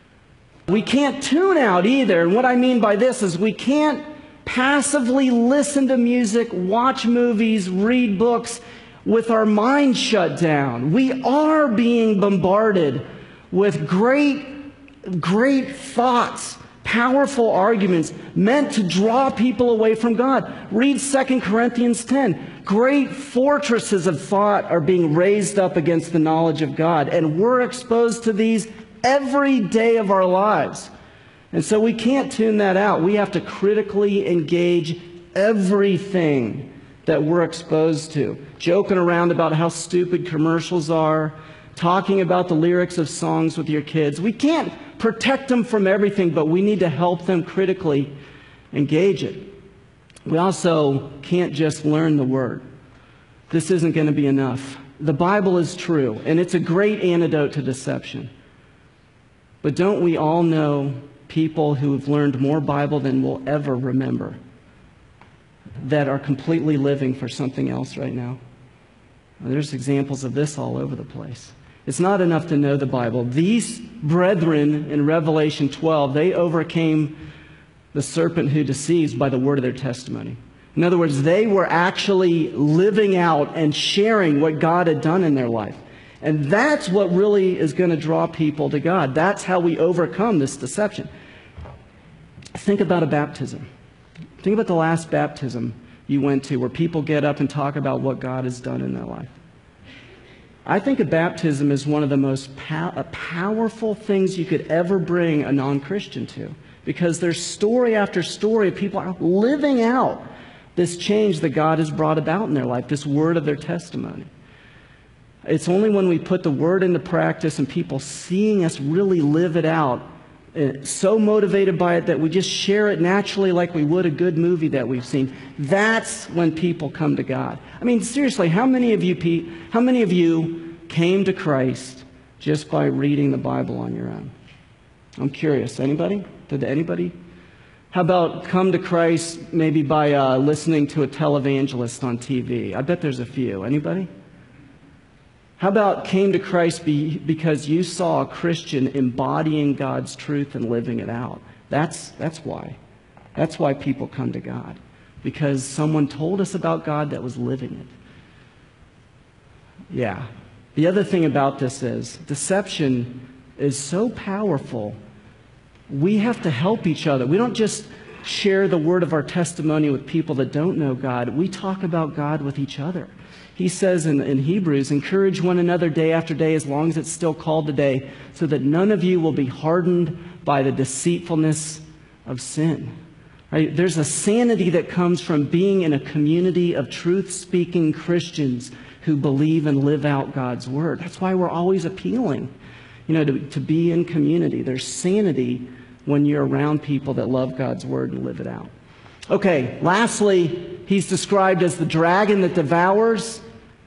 S2: We can't tune out either, and what I mean by this is we can't passively listen to music, watch movies, read books with our minds shut down. We are being bombarded with great, great thoughts, powerful arguments meant to draw people away from God. Read Second Corinthians ten. Great fortresses of thought are being raised up against the knowledge of God, and we're exposed to these every day of our lives. And so we can't tune that out. We have to critically engage everything that we're exposed to. Joking around about how stupid commercials are, talking about the lyrics of songs with your kids. We can't protect them from everything, but we need to help them critically engage it. We also can't just learn the Word. This isn't going to be enough. The Bible is true, and it's a great antidote to deception. But don't we all know people who have learned more Bible than we'll ever remember, that are completely living for something else right now? There's examples of this all over the place. It's not enough to know the Bible. These brethren in Revelation twelve, they overcame the serpent who deceives by the word of their testimony. In other words, they were actually living out and sharing what God had done in their life. And that's what really is going to draw people to God. That's how we overcome this deception. Think about a baptism. Think about the last baptism you went to, where people get up and talk about what God has done in their life. I think a baptism is one of the most pow- powerful things you could ever bring a non-Christian to, because there's story after story of people out living out this change that God has brought about in their life, this word of their testimony. It's only when we put the word into practice and people seeing us really live it out, so motivated by it that we just share it naturally like we would a good movie that we've seen, that's when people come to God. I mean, seriously, how many of you how many of you came to Christ just by reading the Bible on your own? I'm curious. Anybody? Did anybody? How about come to Christ maybe by uh, listening to a televangelist on T V? I bet there's a few. Anybody? How about came to Christ be, because you saw a Christian embodying God's truth and living it out? That's, that's why. That's why people come to God. Because someone told us about God that was living it. Yeah. The other thing about this is deception is so powerful. We have to help each other. We don't just share the word of our testimony with people that don't know God. We talk about God with each other. He says in, in Hebrews, encourage one another day after day as long as it's still called today, so that none of you will be hardened by the deceitfulness of sin. Right? There's a sanity that comes from being in a community of truth-speaking Christians who believe and live out God's word. That's why we're always appealing, you know, to, to be in community. There's sanity when you're around people that love God's word and live it out. Okay, lastly, he's described as the dragon that devours.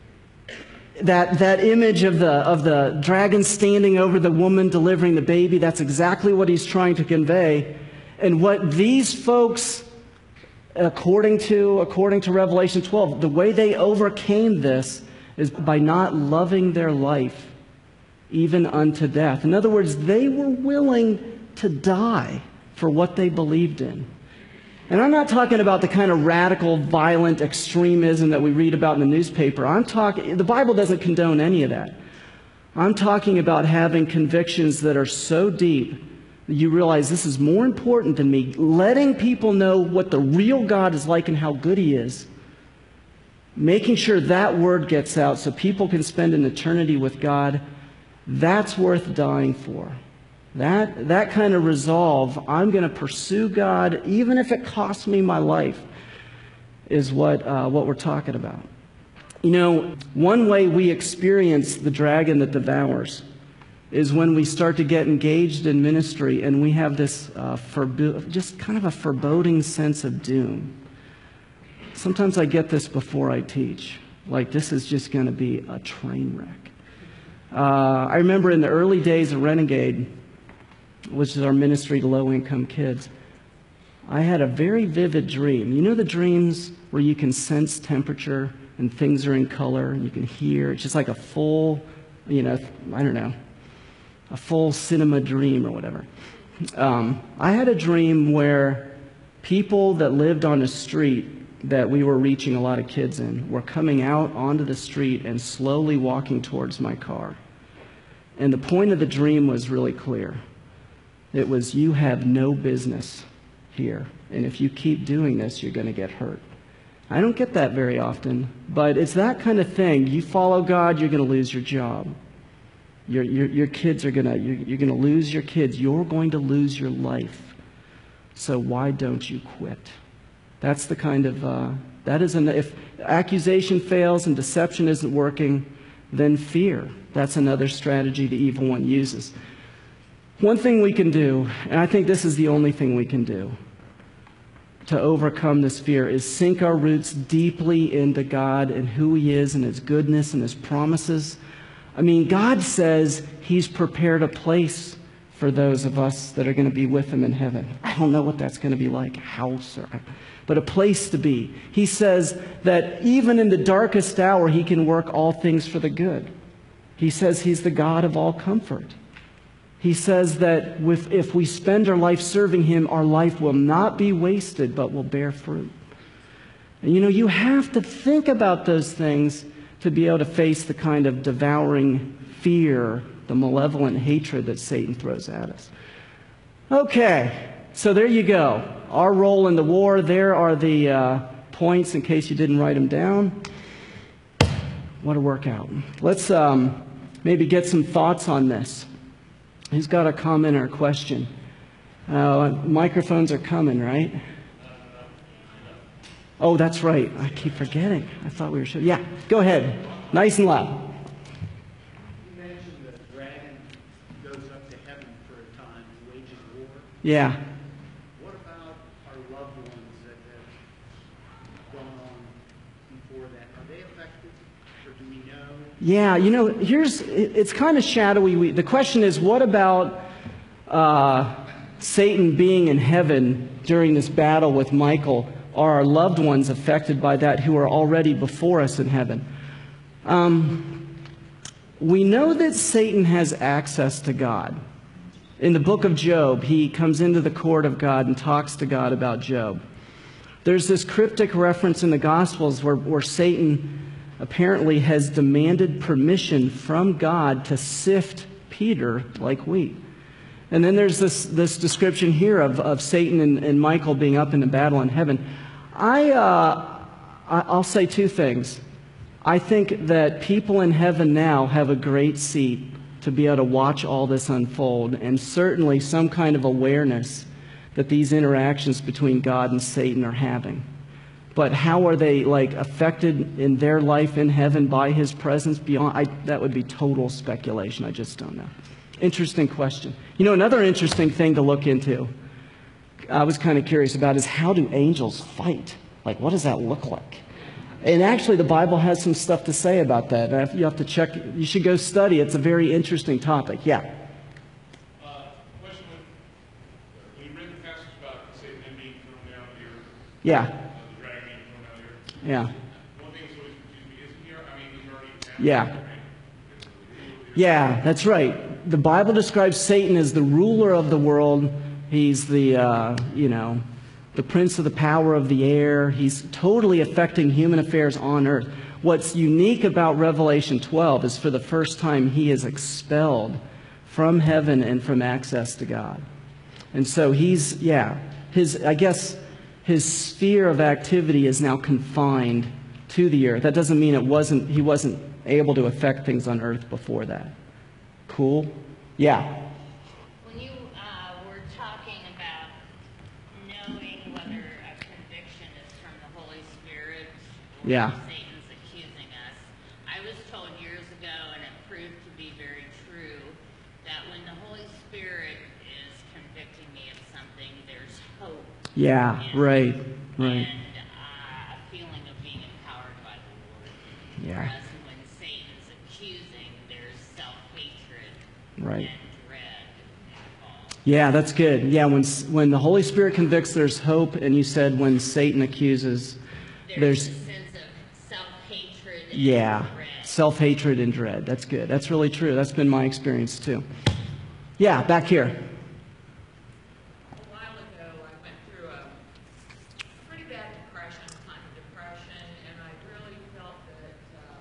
S2: That, that image of the, of the dragon standing over the woman delivering the baby, that's exactly what he's trying to convey. And what these folks, according to, according to Revelation twelve, the way they overcame this is by not loving their life even unto death. In other words, they were willing to die for what they believed in. And I'm not talking about the kind of radical, violent extremism that we read about in the newspaper. I'm talking, the Bible doesn't condone any of that. I'm talking about having convictions that are so deep that you realize this is more important than me. Letting people know what the real God is like and how good He is. Making sure that word gets out so people can spend an eternity with God. That's worth dying for. That, that kind of resolve, I'm going to pursue God even if it costs me my life, is what, uh, what we're talking about. You know, one way we experience the dragon that devours is when we start to get engaged in ministry and we have this uh, forbo- just kind of a foreboding sense of doom. Sometimes I get this before I teach, like this is just going to be a train wreck. Uh, I remember in the early days of Renegade, which is our ministry to low-income kids, I had a very vivid dream. You know the dreams where you can sense temperature and things are in color and you can hear? It's just like a full, you know, I don't know, a full cinema dream or whatever. Um, I had a dream where people that lived on a street that we were reaching a lot of kids in were coming out onto the street and slowly walking towards my car. And the point of the dream was really clear. It was, you have no business here. And if you keep doing this, you're going to get hurt. I don't get that very often, but it's that kind of thing. You follow God, you're going to lose your job. Your, your, your kids are going to, you're, you're going to lose your kids. You're going to lose your life. So why don't you quit? That's the kind of, uh, that is, an, if accusation fails and deception isn't working, then fear. That's another strategy the evil one uses. One thing we can do, and I think this is the only thing we can do to overcome this fear, is sink our roots deeply into God and who He is and His goodness and His promises. I mean, God says He's prepared a place for those of us that are going to be with Him in heaven. I don't know what that's going to be like, a house, or, but a place to be. He says that even in the darkest hour, He can work all things for the good. He says He's the God of all comfort. He says that with, if we spend our life serving Him, our life will not be wasted, but will bear fruit. And you know, you have to think about those things to be able to face the kind of devouring fear, the malevolent hatred that Satan throws at us. Okay, so there you go. Our role in the war, there are the uh, points in case you didn't write them down. What a workout. Let's um, maybe get some thoughts on this. Who's got a comment or a question? Uh, microphones are coming, right? Oh, that's right. I keep forgetting. I thought we were sure. Yeah, go ahead. Nice and loud.
S3: You mentioned the dragon goes up to heaven for a time and wages war.
S2: Yeah.
S3: What about our loved ones that have gone on before that? Are they affected, or do we know?
S2: Yeah, you know, here's, it's kind of shadowy. The question is, what about uh, Satan being in heaven during this battle with Michael? Are our loved ones affected by that who are already before us in heaven? Um, we know that Satan has access to God. In the book of Job, he comes into the court of God and talks to God about Job. There's this cryptic reference in the Gospels where, where Satan apparently has demanded permission from God to sift Peter like wheat. And then there's this, this description here of, of Satan and, and Michael being up in the battle in heaven. I, uh, I, I'll say two things. I think that people in heaven now have a great seat to be able to watch all this unfold, and certainly some kind of awareness that these interactions between God and Satan are having. But how are they like affected in their life in heaven by his presence beyond? I, that would be total speculation. I just don't know. Interesting question. You know, another interesting thing to look into, I was kind of curious about, is how do angels fight? Like, what does that look like? And actually, the Bible has some stuff to say about that. You have to check. You should go study. It's a very interesting topic. Yeah.
S4: Uh, question: When you read the passage about Satan being thrown down here,
S2: Yeah.
S4: uh, the dragon being thrown down here,
S2: Yeah.
S4: one thing that's always confused me is here. I mean, he's already
S2: Yeah. Yeah, that's right. The Bible describes Satan as the ruler of the world. He's the, uh, you know, the prince of the power of the air. He's totally affecting human affairs on earth. What's unique about Revelation twelve is for the first time he is expelled from heaven and from access to God. And so he's, yeah, his, I guess, his sphere of activity is now confined to the earth. That doesn't mean it wasn't, he wasn't able to affect things on earth before that. Cool? Yeah.
S5: When you uh, were talking about knowing whether a conviction is from the Holy Spirit or
S2: Yeah.
S5: Satan's accusing us, I was told years ago, and it proved to be very true, that when the Holy Spirit is convicting me of something, there's hope.
S2: Yeah,
S5: and,
S2: right, right.
S5: And uh, a feeling of being empowered by the Lord.
S2: Yeah.
S5: Whereas when Satan's accusing, there's self-hatred
S2: Right.
S5: and dread involved.
S2: Yeah, that's good. Yeah, when when the Holy Spirit convicts, there's hope, and you said when Satan accuses,
S5: There's,
S2: there's
S5: a sense of self-hatred and
S2: yeah,
S5: dread.
S2: self-hatred and dread. That's good. That's really true. That's been my experience too. Yeah, back here.
S6: A while ago, I went through a pretty bad depression, kind of depression, and I really felt that um,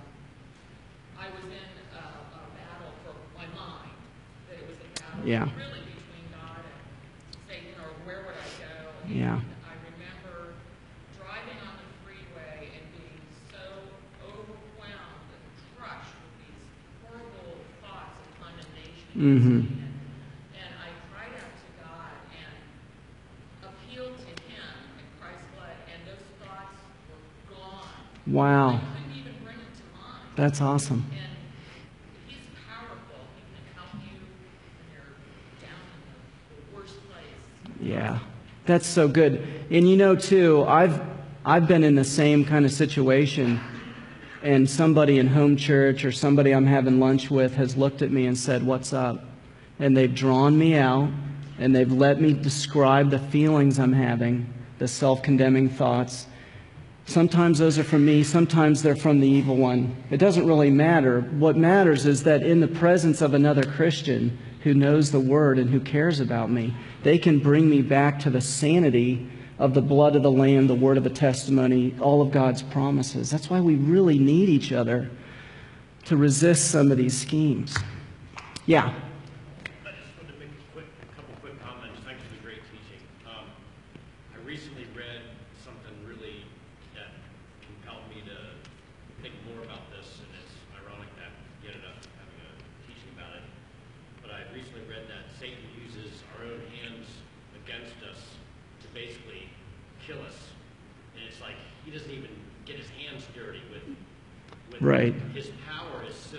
S6: I was in a, a battle for my mind, that it was a battle
S2: Yeah.
S6: really between God and Satan, or where would I go? And
S2: Yeah.
S6: I remember driving on the freeway and being so overwhelmed and crushed with these horrible thoughts of condemnation against
S2: Mhm.
S6: me. And I cried out to God and appealed to Him in Christ's blood, and those thoughts were gone.
S2: Wow,
S6: I couldn't even bring it to mind.
S2: that's awesome.
S6: And He's powerful. He can help you when you're down in the, the worst place.
S2: Yeah, that's so good. And you know, too, I've I've been in the same kind of situation, and somebody in home church or somebody I'm having lunch with has looked at me and said, "What's up?" And they've drawn me out, and they've let me describe the feelings I'm having, the self-condemning thoughts. Sometimes those are from me, sometimes they're from the evil one. It doesn't really matter. What matters is that in the presence of another Christian who knows the Word and who cares about me, they can bring me back to the sanity of the blood of the Lamb, the word of the testimony, all of God's promises. That's why we really need each other to resist some of these schemes. Yeah.
S7: I just wanted to make a quick, a couple quick comments. Thanks for the great teaching. Um, I recently read something really that compelled me to think more about this, and it's ironic that we ended up having a teaching about it. But I recently read that Satan uses our own hands against us to basically kill us, and it's like he doesn't even get his hands dirty with. with
S2: Right.
S7: His power is so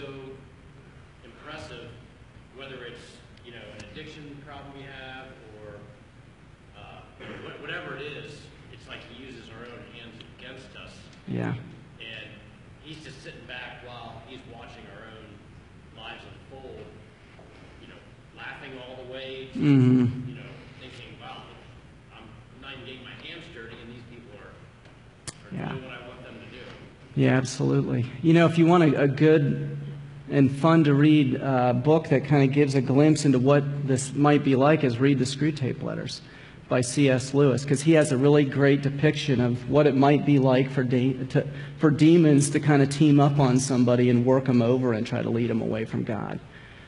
S7: impressive. Whether it's, you know, an addiction problem we have or uh, wh- whatever it is, it's like he uses our own hands against us.
S2: Yeah.
S7: And he's just sitting back while he's watching our own lives unfold, you know, laughing all the way, to,
S2: Mm-hmm.
S7: you know, thinking, wow, I'm not even getting my hands dirty and these people are, are
S2: Yeah.
S7: doing what I want them to do.
S2: Yeah, absolutely. You know, if you want a, a good and fun to read uh, book that kind of gives a glimpse into what this might be like, is read the Screwtape Letters by C S Lewis, because he has a really great depiction of what it might be like for de- to, for demons to kind of team up on somebody and work them over and try to lead them away from God.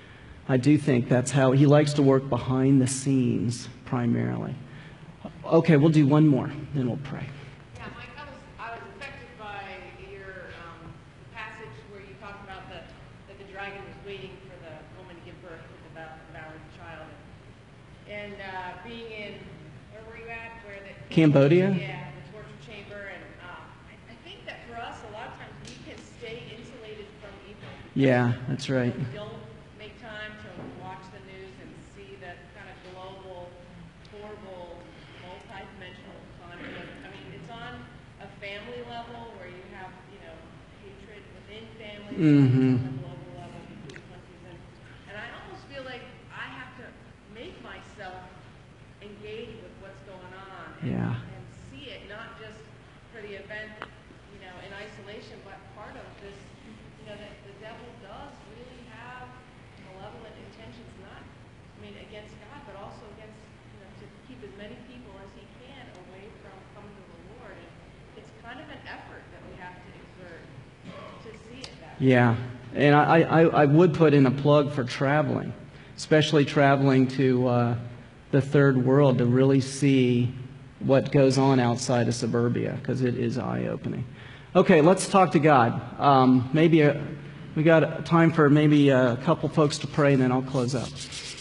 S2: I do think that's how he likes to work behind the scenes primarily. Okay, we'll do one more, then we'll pray.
S8: Yeah, Mike, I was, I was affected by your um, passage where you talked about the, that the dragon was waiting for the woman to give birth to devour, devour the child. And uh, being in, where were you at? Where the
S2: Cambodia?
S8: Yeah, the torture chamber. And uh, I, I think that for us, a lot of times we can stay insulated from evil.
S2: Yeah, that's right.
S8: We don't make time to watch the news and see that kind of global, horrible, multi-dimensional conflict. I mean, it's on a family level where you have, you know, hatred within families,
S2: Mm-hmm.
S8: on a global level between countries. And, and I almost feel like I have to make myself engage with what's going on and,
S2: Yeah.
S8: and see it, not just for the event, you know, in isolation, but part of this, you know, that the devil does really have malevolent intentions, not, I mean, against God, but also against, you know, to keep as many people as he can away from coming to the Lord. And it's kind of an effort that we have to exert to see it that way.
S2: Yeah, and I, I, I would put in a plug for traveling, especially traveling to uh, the third world to really see what goes on outside of suburbia, because it is eye-opening. Okay, let's talk to God. Um, maybe a, we got time for maybe a couple folks to pray, and then I'll close up.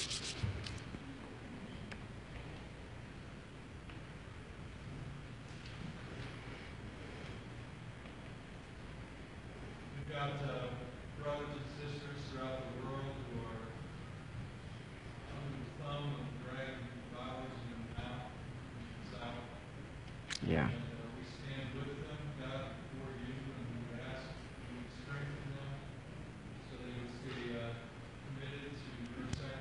S4: We've got uh, brothers and sisters throughout the world who are under the thumb of dragging Bibles in their mouth and south.
S2: Yeah.
S4: And uh, we stand with them, God, before you, and we ask you would strengthen them so they would stay uh, committed to your sacrifice.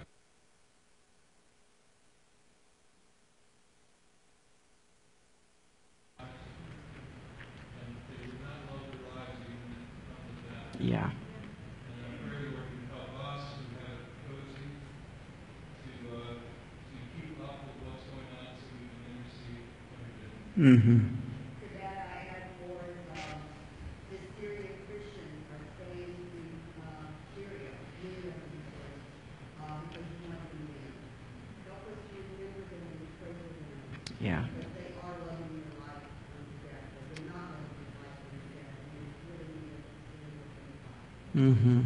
S4: And they would not love their lives even if it comes to that.
S2: Yeah.
S4: And I pray, Lord, you help us who have it cozy to, uh, to keep up with what's going on so we can intercede when we can.
S2: Mm-hmm.
S9: To that, I add more, um, the Syrian Christians are staying in, uh, Syria, many of them, of course, um, because we want them in. Help us to remember them and pray for them,
S2: Yeah.
S9: that they are loving their life unto death, that they're not loving their life unto death, and we really need us to stay with them.
S2: Mm-hmm.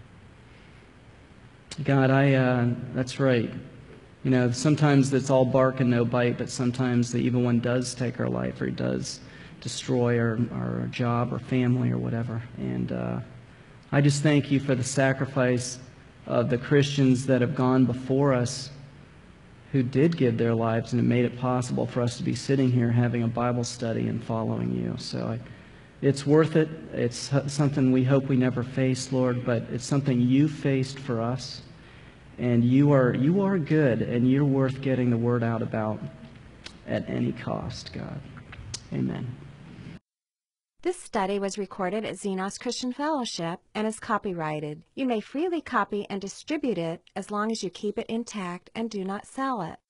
S2: God, I, uh, that's right. You know, sometimes it's all bark and no bite, but sometimes the evil one does take our life, or he does destroy our, our job or family or whatever. And uh, I just thank you for the sacrifice of the Christians that have gone before us who did give their lives, and it made it possible for us to be sitting here having a Bible study and following you. So I, it's worth it. It's something we hope we never face, Lord, but it's something you faced for us. And you are you are good, and you're worth getting the word out about at any cost, God. Amen.
S1: This study was recorded at Xenos Christian Fellowship and is copyrighted. You may freely copy and distribute it as long as you keep it intact and do not sell it.